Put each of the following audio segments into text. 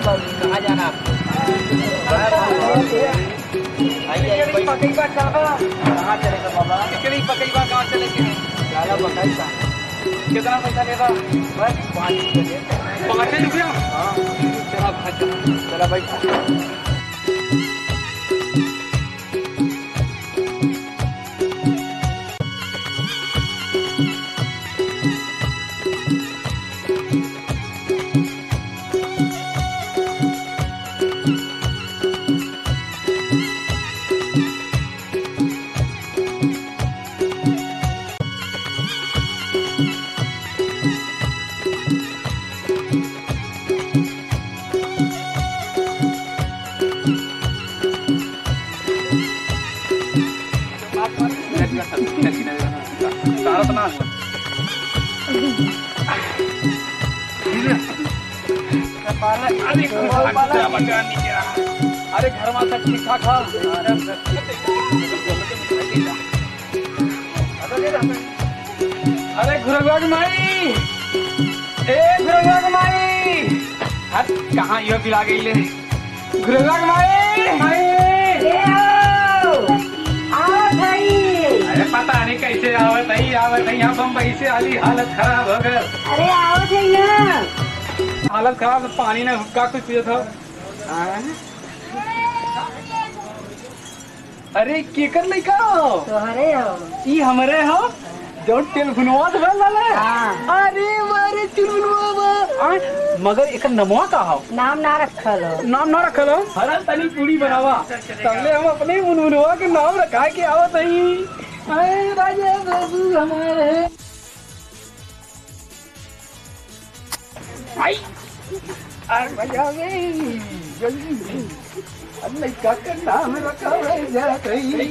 कहाँ जाना आपको? कहाँ चलेगा बाबा? कहाँ चलेंगे? ज़्यादा बताइए कहाँ? कितना पैसा लेगा? बस 5 रुपये। 5 रुपया? हाँ चला भाई। अरे घर में सब ठीक ठाक है? अरे घुरवा के माई, ए घुरवा के माई, हट कहाँ यो पिला गई ले? घुरवा के माई, अरे पता नहीं कैसे आवत है यहाँ बम्बई से आली हालत खराब हो गई। अरे आओ थे ना। हालत खराब, पानी ने हुक्का कुछ पिया था। अरे केकर लइका हो? तोहरे हो। ई हमरे हो जो टेलीफोनवा से बोल रहा है। हाँ। अरे मारे टेलीफोनवा मगर एकर नमवा का हो? नाम ना रखल हो। नाम ना रखल हो? हरा तनी पूरी बनावा तबले हम अपने मुनमुनवा के नाम रखा के आवत हई। अरे राजा बाबू हमारे आई अरे मजा गई जल्दी लइका का नाम रखा है जरा कहीं।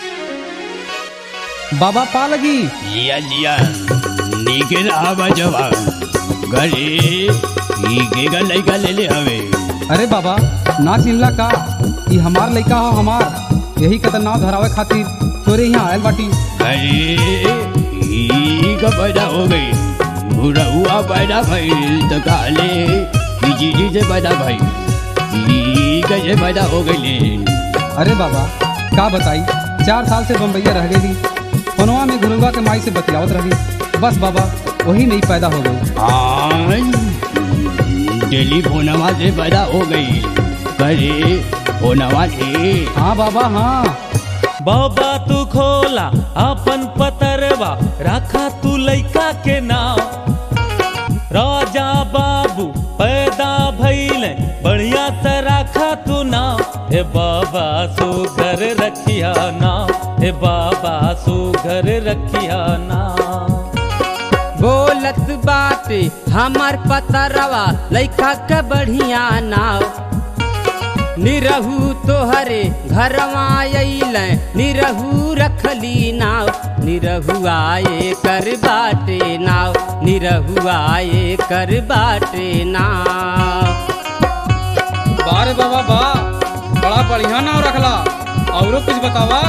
बाबा पा लगी लिया लिया नीके आवा जवान घरे नीके का लइका ले ले हवे। अरे बाबा ना चिल्ला का ई हमार लइका हो हमार यही का नाव धरावे खातिर तोरे यहाँ आयल बाटी। अरे ई का पैदा हो गई बुढ़उआ पैदा भइल तो काले जी से पैदा भइल ई कैसे पैदा हो गई? अरे बाबा का बताई 4 साल से बम्बैया रह गई फोनवा में गुरुआ के माई से बतियावत रही बस बाबा वही नहीं पैदा हो गई। टेलीफोनवा से पैदा हो गई करे फोनवा से? हाँ बाबा हाँ। बाबा तू खोला अपन पतरवा रखा तू लइका के नाम राजा बाबू पैदा भइले बढ़िया से रखा तू नाम। हे बाबा सुघर रखिया नाम, हे बाबा सुघर रखिया नाम। बोलत बाटे हमार पतरवा लइका के बढ़िया नाव निरहू तोहरे घरवा अइले निरहू रखली नाव निरहू आए कर बाटे नाव निरहू आए कर बाटे नाव। बारे बाबा बा बड़ा बढ़िया नाव रखला औरो कुछ बतावा।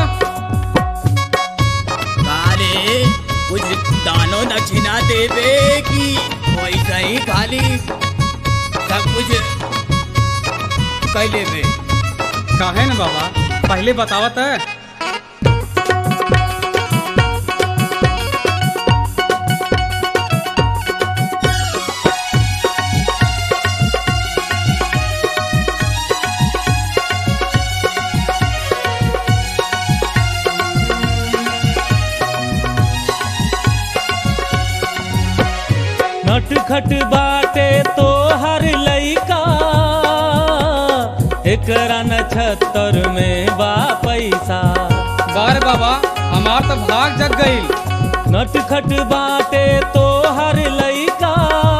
अरे कुछ दानो दक्षिणा देवे कि वैसा ही खाली सब कुछ कैले में? काहे न बाबा पहले बतावत है। नटखट बाटे तो हर लइका एकरा नक्षत्र में बा पैसा। बारे बाबा हमार तो भाग जग गईल। नटखट बाटे तो हर लइका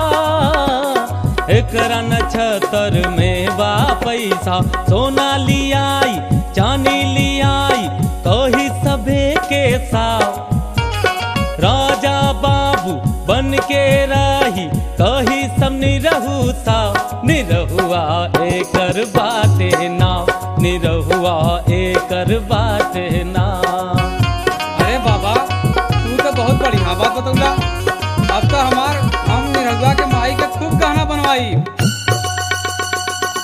एकरा नक्षत्र में बा पैसा। सोना लियाई चांदी लियाई कही सबे के साथ राजा बाबू बन के रही कही सब निरहु सा निरहुआ एकर बाटे नाव निरहुआ एकर बाटे नाव। अरे बाबा तू तो बहुत बढ़िया बात बतौला। अब तो हम निरहुआ के माई के खूब गहना बनवाई।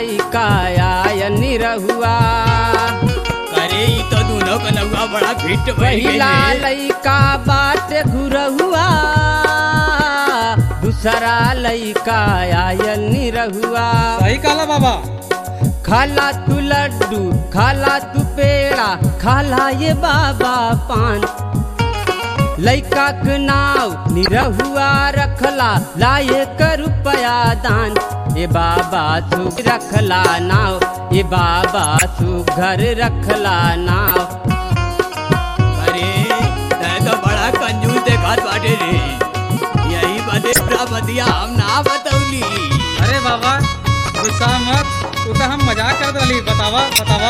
लइका आय निरहुआ अरे ई तो दोनों का नौआ बड़ा फिट भइल पहिला गइले। लइका बाटे घुरहुआ दूसरा लइका आय निरहुआ सही कहला बाबा। खाला तू लड्डू खाला तू पेड़ा खाला ये बाबा पान लइका के नाव निरहुआ रखला लाए कर रुपया दान ए बाबा तू रखला नाव ए बाबा तू घर रखला नाव। अरे तै तो बड़ा कंजूस देखात बाटे रे। यही बदे बदिया हम ना बतौली। अरे बाबा गुस्सा मत, तू तो हम मजाक करत रही। बतावा बतावा।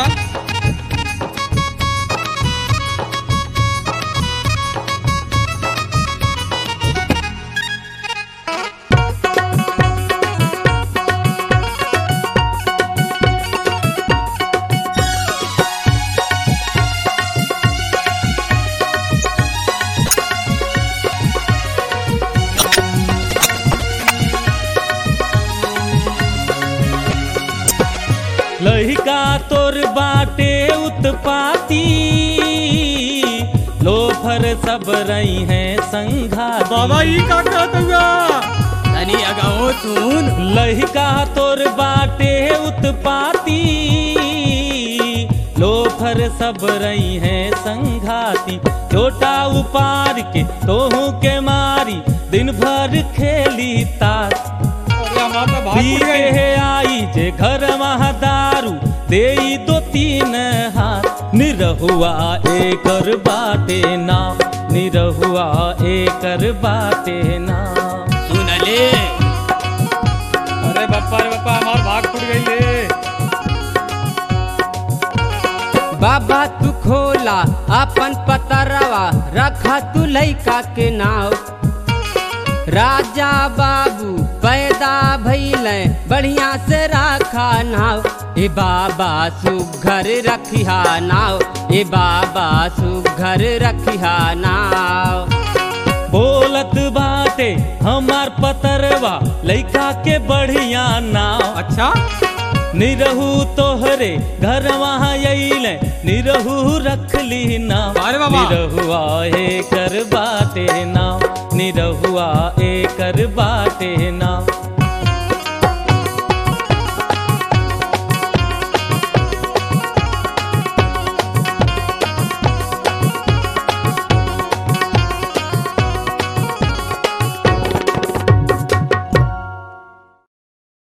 लहिका तोर बाटे उत्पाती लोफर सब रही हैं संघाती। बाबा ई का कहत हुआ? तनी अगाओ सुन। लहिका तोर बाटे उत्पाती लोफर सब रही हैं संघाती। छोटा उपार के तोहू के मारी दिन भर खेली ताश अरे हमार तो भाग पी उड़ गई। के आई जे घर वहाँ दारू दे दो तीन हाथ निरहुआ एकर बाटे नाम निरहुआ एकर बाटे नाम। सुन ले। अरे बापा हमार भाग उड़ गई ले। बाबा तू खोला अपन पतरवा रखा तू लइका के नाव राजा बाबू पैदा भइले बढ़िया से राखा नाव ए बाबा सुघर रखिया नाव ए बाबा सुघर रखिया नाव। बोलत बाटे हमार पतरवा लइका के बढ़िया नाव। अच्छा निरहू तोहरे घर वहाँ अइले निरहू रखली नाव। अरे बाबा। निरहुआ एकर बाटे नाव निरहुआ एकर बाटे नाव।